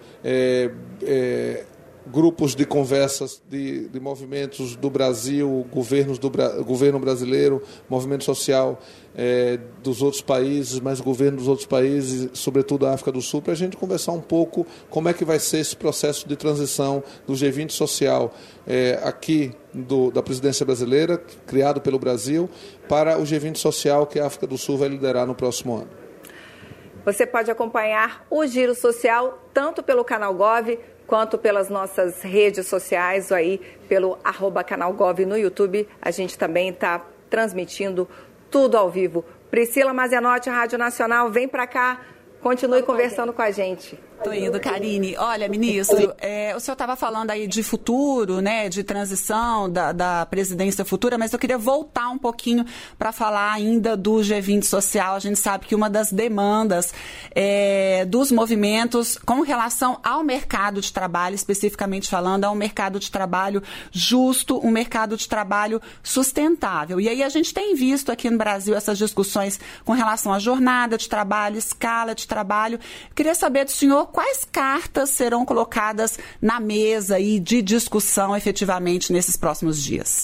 grupos de conversas de movimentos do Brasil, governo brasileiro, movimento social dos outros países, mas governo dos outros países, sobretudo da África do Sul, para a gente conversar um pouco como é que vai ser esse processo de transição do G20 Social aqui da presidência brasileira, criado pelo Brasil, para o G20 Social que a África do Sul vai liderar no próximo ano. Você pode acompanhar o Giro Social tanto pelo Canal Gov quanto pelas nossas redes sociais, ou aí pelo @canalgov no YouTube. A gente também está transmitindo tudo ao vivo. Priscila Mazianotti, Rádio Nacional, vem para cá, continue conversando com a gente. Tô indo, Karine. Olha, ministro, o senhor estava falando aí de futuro, né, de transição da presidência futura, mas eu queria voltar um pouquinho para falar ainda do G20 social. A gente sabe que uma das demandas dos movimentos com relação ao mercado de trabalho, especificamente falando, é um mercado de trabalho justo, um mercado de trabalho sustentável. E aí a gente tem visto aqui no Brasil essas discussões com relação à jornada de trabalho, escala de trabalho. Eu queria saber do senhor quais cartas serão colocadas na mesa aí de discussão efetivamente nesses próximos dias.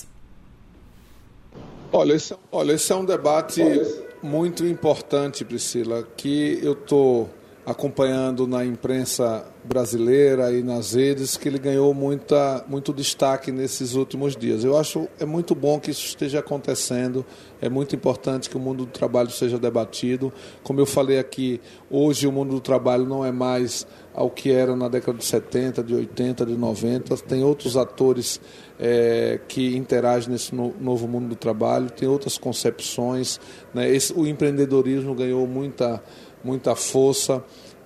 Olha, esse é um debate muito importante, Priscila, que eu estou acompanhando na imprensa brasileira e nas redes, que ele ganhou muito destaque nesses últimos dias. Eu acho é muito bom que isso esteja acontecendo, é muito importante que o mundo do trabalho seja debatido. Como eu falei aqui, hoje o mundo do trabalho não é mais ao que era na década de 70, de 80, de 90, tem outros atores que interagem nesse novo mundo do trabalho, tem outras concepções, né? O empreendedorismo ganhou muita força.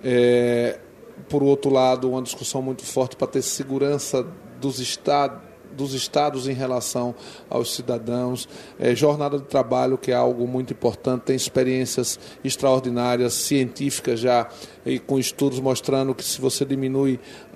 Por outro lado, uma discussão muito forte para ter segurança dos estados em relação aos cidadãos. Jornada de trabalho, que é algo muito importante, tem experiências extraordinárias, científicas já, e com estudos mostrando que se você diminui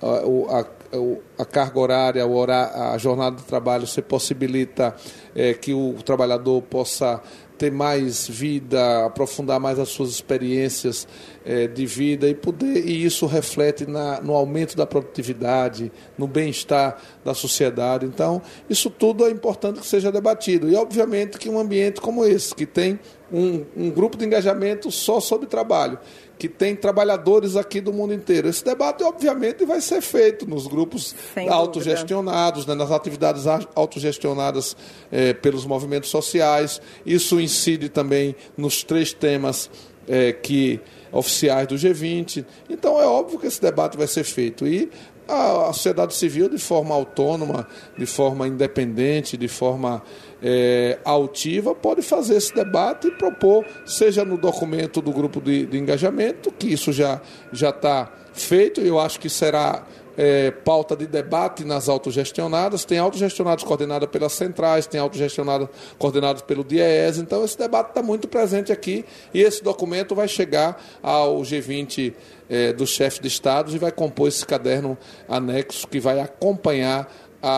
a carga horária, a jornada de trabalho, você possibilita que o trabalhador possa ter mais vida, aprofundar mais as suas experiências de vida e isso reflete no aumento da produtividade, no bem-estar da sociedade. Então, isso tudo é importante que seja debatido. E, obviamente, que um ambiente como esse, que tem um grupo de engajamento só sobre trabalho, que tem trabalhadores aqui do mundo inteiro. Esse debate, obviamente, vai ser feito nos grupos autogestionados, né, nas atividades autogestionadas pelos movimentos sociais. Isso incide também nos 3 temas oficiais do G20. Então, é óbvio que esse debate vai ser feito. E a sociedade civil, de forma autônoma, de forma independente, de forma altiva, pode fazer esse debate e propor, seja no documento do grupo de engajamento, que isso já está feito, e eu acho que será pauta de debate nas autogestionadas. Tem autogestionadas coordenadas pelas centrais, tem autogestionadas coordenadas pelo DIEESE. Então, esse debate está muito presente aqui e esse documento vai chegar ao G20 dos chefes de estados e vai compor esse caderno anexo que vai acompanhar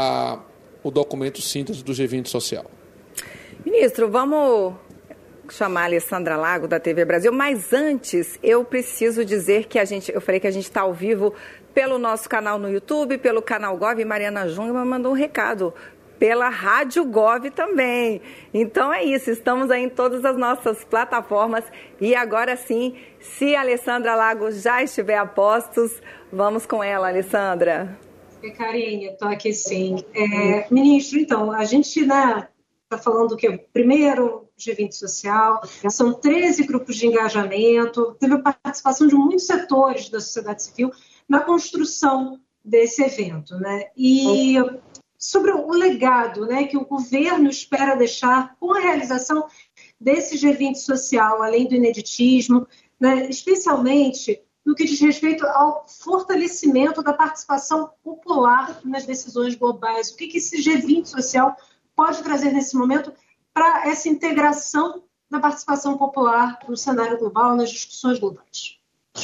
o documento síntese do G20 social. Ministro, vamos chamar a Alessandra Lago, da TV Brasil, mas antes eu preciso dizer que eu falei que a gente está ao vivo pelo nosso canal no YouTube, pelo canal Gov, e Mariana Jungmann mandou um recado, pela Rádio Gov também. Então é isso, estamos aí em todas as nossas plataformas e agora sim, se a Alessandra Lago já estiver a postos, vamos com ela, Alessandra. Karine, estou aqui sim. Ministro, então, a gente está falando que o primeiro G20 social, são 13 grupos de engajamento, teve a participação de muitos setores da sociedade civil na construção desse evento, né? E sobre o legado, né, que o governo espera deixar com a realização desse G20 social, além do ineditismo, né, especialmente no que diz respeito ao fortalecimento da participação popular nas decisões globais. O que esse G20 social pode trazer nesse momento para essa integração da participação popular no cenário global, nas discussões globais?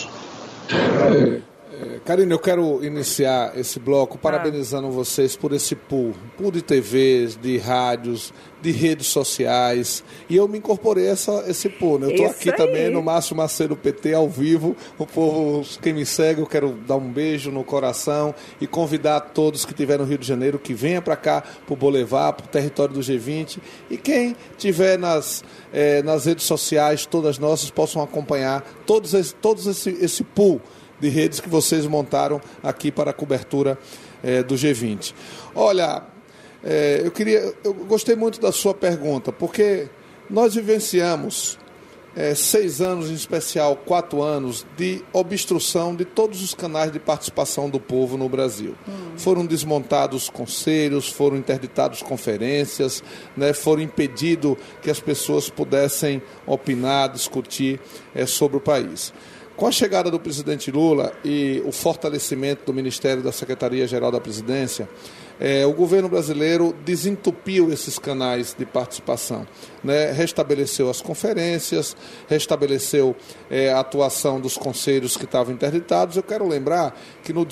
Karine, eu quero iniciar esse bloco parabenizando vocês por esse pool de TVs, de rádios, de redes sociais, e eu me incorporei a esse pool, né? Eu estou aqui também no Márcio Macedo PT, ao vivo. O povo, quem me segue, eu quero dar um beijo no coração e convidar todos que estiverem no Rio de Janeiro que venha para cá, para o Boulevard, para o território do G20, e quem estiver nas redes sociais, todas nossas, possam acompanhar todos esse pool de redes que vocês montaram aqui para a cobertura do G20. Olha, eu gostei muito da sua pergunta, porque nós vivenciamos 6 anos, em especial 4 anos, de obstrução de todos os canais de participação do povo no Brasil. Foram desmontados conselhos, foram interditadas conferências, né, foram impedidos que as pessoas pudessem opinar, discutir sobre o país. Com a chegada do presidente Lula e o fortalecimento do Ministério da Secretaria-Geral da Presidência, o governo brasileiro desentupiu esses canais de participação, né? Restabeleceu as conferências, restabeleceu a atuação dos conselhos que estavam interditados. Eu quero lembrar que no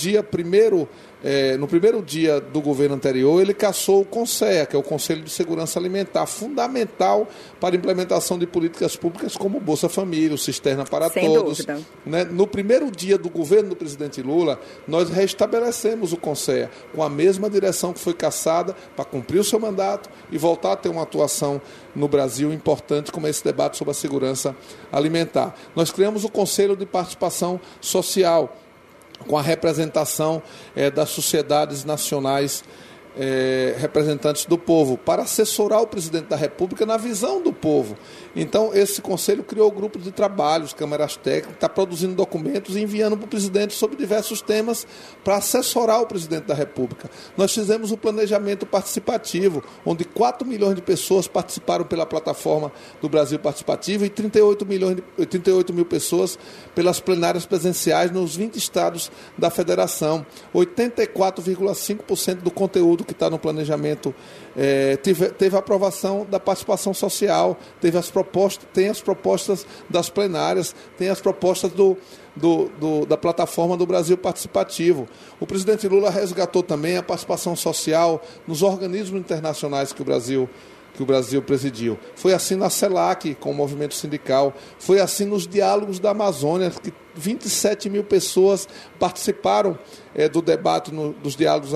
primeiro dia do governo anterior, ele cassou o CONSEA, que é o Conselho de Segurança Alimentar, fundamental para a implementação de políticas públicas como Bolsa Família, o Cisterna para Todos. Né? No primeiro dia do governo do presidente Lula, nós restabelecemos o CONSEA com a mesma direção que foi cassada para cumprir o seu mandato e voltar a ter uma atuação no Brasil importante como esse debate sobre a segurança alimentar. Nós criamos o Conselho de Participação Social, com a representação das sociedades nacionais representantes do povo, para assessorar o presidente da República na visão do povo. Então, esse conselho criou grupos de trabalhos, câmaras técnicas, está produzindo documentos e enviando para o presidente sobre diversos temas para assessorar o presidente da República. Nós fizemos o planejamento participativo, onde 4 milhões de pessoas participaram pela plataforma do Brasil Participativo e 38 mil pessoas pelas plenárias presenciais nos 20 estados da federação. 84,5% do conteúdo que está no planejamento teve a aprovação da participação social, tem as propostas das plenárias, tem as propostas da plataforma do Brasil Participativo. O presidente Lula resgatou também a participação social nos organismos internacionais que o Brasil presidiu. Foi assim na CELAC, com o movimento sindical, foi assim nos diálogos da Amazônia, que 27 mil pessoas participaram do debate dos diálogos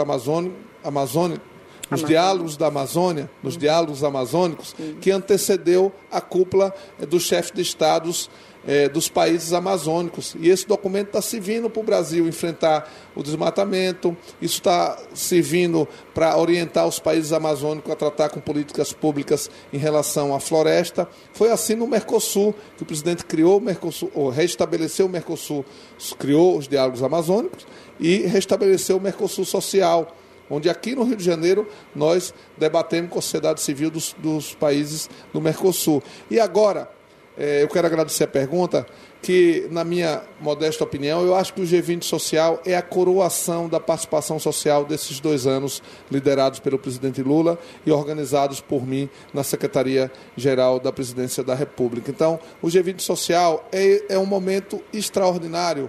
nos diálogos da Amazônia, nos diálogos amazônicos, que antecedeu a cúpula dos chefes de estados dos países amazônicos. E esse documento está servindo para o Brasil enfrentar o desmatamento, isso está servindo para orientar os países amazônicos a tratar com políticas públicas em relação à floresta. Foi assim no Mercosul, que o presidente criou o Mercosul, ou restabeleceu o Mercosul, criou os diálogos amazônicos e restabeleceu o Mercosul social, onde aqui no Rio de Janeiro nós debatemos com a sociedade civil dos países do Mercosul. E agora, eu quero agradecer a pergunta, que na minha modesta opinião, eu acho que o G20 Social é a coroação da participação social desses 2 anos liderados pelo presidente Lula e organizados por mim na Secretaria-Geral da Presidência da República. Então, o G20 Social é um momento extraordinário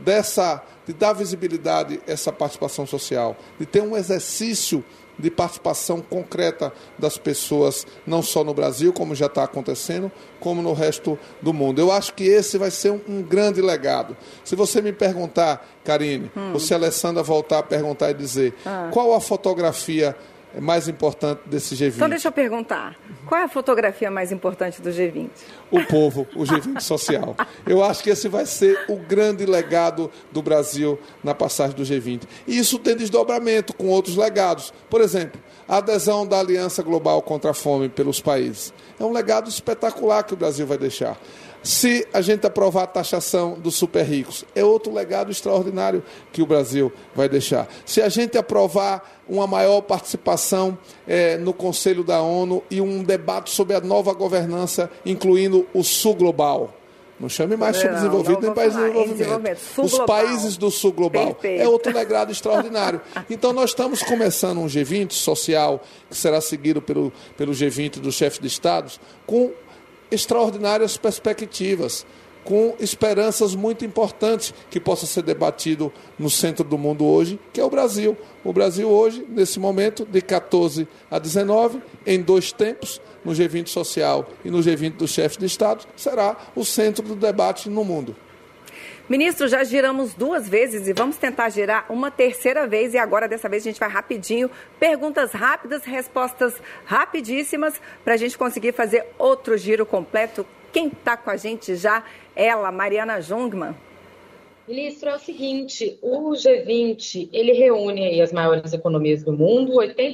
de dar visibilidade a essa participação social, de ter um exercício de participação concreta das pessoas, não só no Brasil, como já está acontecendo, como no resto do mundo. Eu acho que esse vai ser um grande legado. Se você me perguntar, Karine, ou se a Alessandra voltar a perguntar e dizer qual a fotografia mais importante desse G20? Então deixa eu perguntar, qual é a fotografia mais importante do G20? O povo, o G20 Social. Eu acho que esse vai ser o grande legado do Brasil na passagem do G20. E isso tem desdobramento com outros legados. Por exemplo, a adesão da Aliança Global contra a Fome pelos países. É um legado espetacular que o Brasil vai deixar. Se a gente aprovar a taxação dos super ricos, é outro legado extraordinário que o Brasil vai deixar. Se a gente aprovar uma maior participação no Conselho da ONU e um debate sobre a nova governança, incluindo o Sul Global. Não chame mais subdesenvolvido nem país de desenvolvimento. Os países do Sul Global. Perfeito. É outro legado extraordinário. Então, nós estamos começando um G20 social, que será seguido pelo G20 dos chefes de estados, com extraordinárias perspectivas, com esperanças muito importantes que possa ser debatido no centro do mundo hoje, que é o Brasil. O Brasil hoje, nesse momento, de 14 a 19, em 2 tempos, no G20 Social e no G20 dos chefes de Estado, será o centro do debate no mundo. Ministro, já giramos 2 vezes e vamos tentar girar uma 3ª vez, e agora dessa vez a gente vai rapidinho. Perguntas rápidas, respostas rapidíssimas, para a gente conseguir fazer outro giro completo. Quem está com a gente já? Ela, Mariana Jungmann. Ministro, é o seguinte, o G20, ele reúne aí as maiores economias do mundo,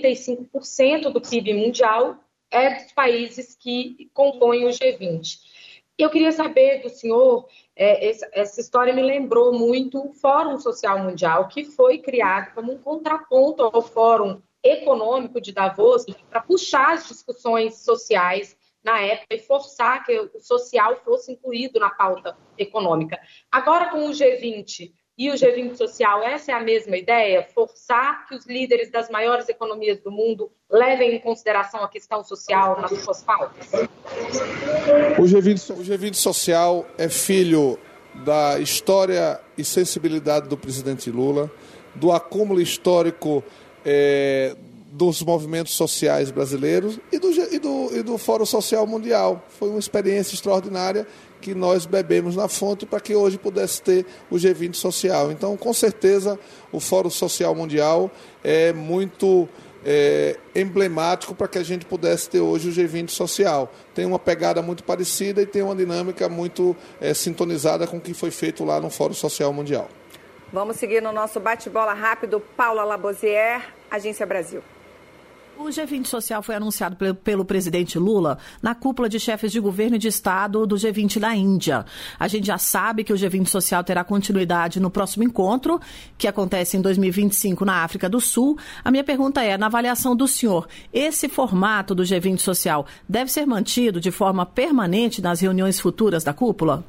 85% do PIB mundial é dos países que compõem o G20. Eu queria saber do senhor, essa história me lembrou muito o Fórum Social Mundial, que foi criado como um contraponto ao Fórum Econômico de Davos, para puxar as discussões sociais na época, e forçar que o social fosse incluído na pauta econômica. Agora, com o G20 e o G20 social, essa é a mesma ideia? Forçar que os líderes das maiores economias do mundo levem em consideração a questão social nas suas pautas? O G20 social é filho da história e sensibilidade do presidente Lula, do acúmulo histórico dos movimentos sociais brasileiros e do Fórum Social Mundial. Foi uma experiência extraordinária que nós bebemos na fonte para que hoje pudesse ter o G20 social. Então, com certeza, o Fórum Social Mundial é muito emblemático para que a gente pudesse ter hoje o G20 social. Tem uma pegada muito parecida e tem uma dinâmica muito sintonizada com o que foi feito lá no Fórum Social Mundial. Vamos seguir no nosso bate-bola rápido. Paula Labosière, Agência Brasil. O G20 social foi anunciado pelo presidente Lula na cúpula de chefes de governo e de Estado do G20 da Índia. A gente já sabe que o G20 social terá continuidade no próximo encontro, que acontece em 2025 na África do Sul. A minha pergunta é, na avaliação do senhor, esse formato do G20 social deve ser mantido de forma permanente nas reuniões futuras da cúpula?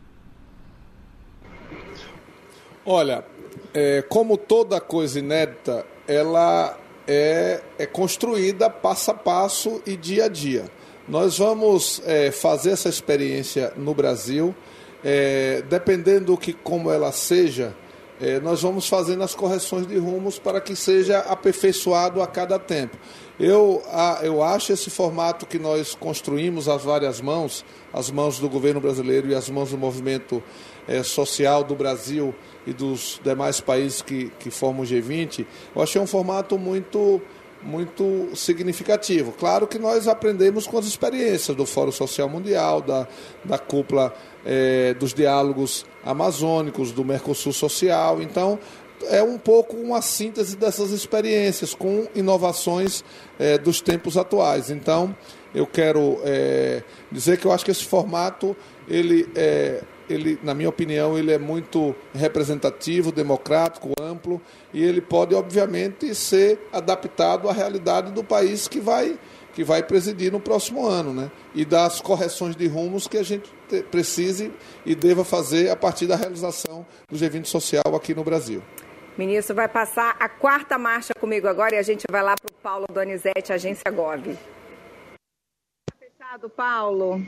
Olha, como toda coisa inédita, ela é construída passo a passo e dia a dia. Nós vamos fazer essa experiência no Brasil, dependendo como ela seja, nós vamos fazendo as correções de rumos para que seja aperfeiçoado a cada tempo. Eu acho esse formato que nós construímos às várias mãos, as mãos do governo brasileiro e as mãos do movimento social do Brasil e dos demais países que formam o G20, eu achei um formato muito significativo. Claro que nós aprendemos com as experiências do Fórum Social Mundial, da cúpula dos diálogos amazônicos, do Mercosul Social. Então, é um pouco uma síntese dessas experiências, com inovações dos tempos atuais. Então, eu quero dizer que eu acho que esse formato, ele, na minha opinião, ele é muito representativo, democrático, amplo, e ele pode, obviamente, ser adaptado à realidade do país que vai presidir no próximo ano, né? E das correções de rumos que a gente precise e deva fazer a partir da realização do G20 social aqui no Brasil. Ministro, vai passar a 4ª marcha comigo agora e a gente vai lá para o Paulo Donizete, Agência Gov. Fechado, Paulo.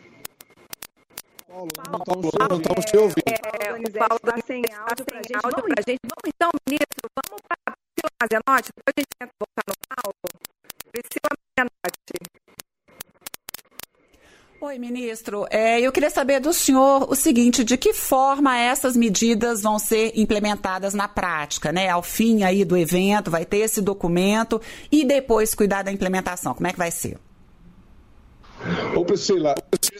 Não estamos te ouvindo. O Paulo está sem áudio para a gente. Vamos então, ministro, vamos para a Priscila Mazenotti, depois a gente tenta voltar no Paulo. Priscila Mazenotti. Oi, ministro. Eu queria saber do senhor o seguinte, de que forma essas medidas vão ser implementadas na prática, né? Ao fim aí do evento, vai ter esse documento e depois cuidar da implementação. Como é que vai ser? Ô, Priscila,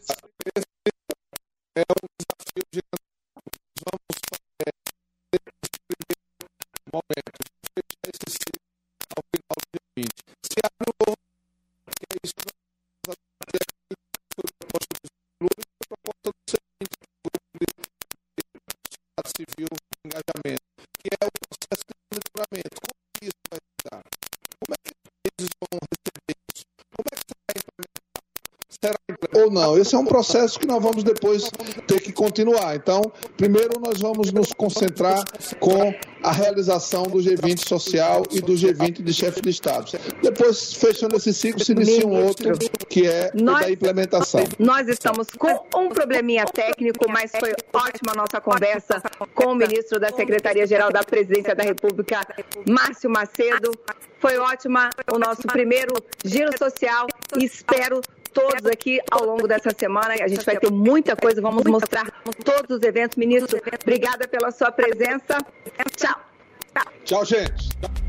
é um desafio de vamos fazer nesse primeiro momento, fechar esse ciclo ao final do dia 20. Se abre o novo, que é isso que nós vamos fazer aqui, foi a proposta do Lula e a proposta do seguinte grupo de sociedade civil de engajamento, que é o processo de monitoramento. Como que isso vai se dar? Como é que eles vão receber isso? Como é que você vai implementar? Será ou não? Esse é um processo que nós vamos depois ter que continuar. Então, primeiro nós vamos nos concentrar com a realização do G20 social e do G20 de chefe de Estado. Depois, fechando esse ciclo, se inicia um outro, que é o da implementação. Nós estamos com um probleminha técnico, mas foi ótima a nossa conversa com o ministro da Secretaria-Geral da Presidência da República, Márcio Macedo. Foi ótima o nosso primeiro giro social e espero todos aqui ao longo dessa semana. A gente vai ter muita coisa, vamos mostrar todos os eventos. Ministro, obrigada pela sua presença. Tchau. Tchau, gente.